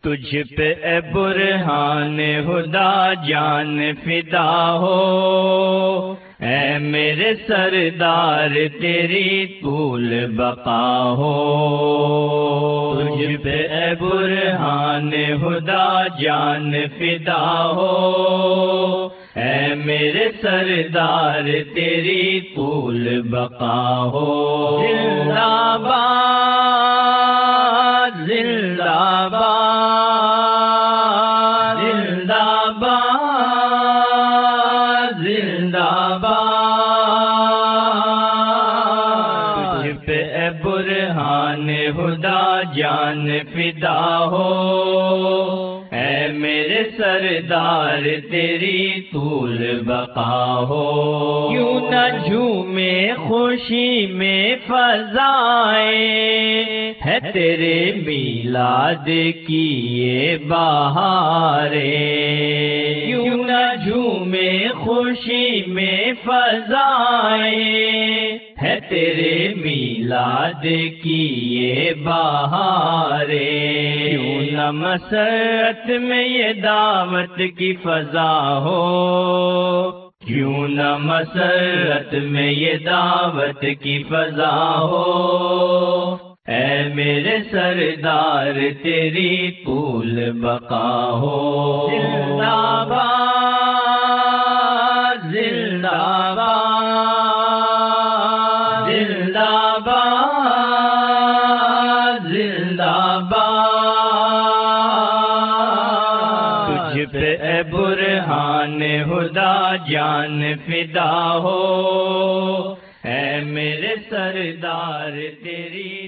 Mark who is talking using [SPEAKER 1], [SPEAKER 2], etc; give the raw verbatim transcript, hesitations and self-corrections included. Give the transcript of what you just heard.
[SPEAKER 1] تجھ پہ اے برہان خدا جان فدا ہو، اے میرے سردار تیری طول بقا ہو۔ تجھ پہ اے برہان خدا جان فدا ہو، اے میرے سردار تیری طول بقا ہو۔ زندہ باد زندہ باد زندہ باد زندہ باد۔ تجھ پہ اے برہان خدا جان فدا ہو، اے میرے سردار تیری طول بقا ہو۔ کیوں نہ جھومے خوشی میں فضائیں، ہے تیرے میلاد کی یہ بہاریں۔ کیوں نہ جھومے خوشی میں فضائیں، ہے تیرے میلاد کی یہ بہاریں۔ کیوں نہ مسرت میں یہ دعوت کی فضا ہو، کیوں نہ مسرت میں یہ دعوت کی فضا ہو، اے میرے سردار تیری طول بقا ہو۔ زندہ باد زندہ باد زندہ باد زندہ باد۔ تجھ پہ اے برہان خدا جان فدا ہو، اے میرے سردار تیری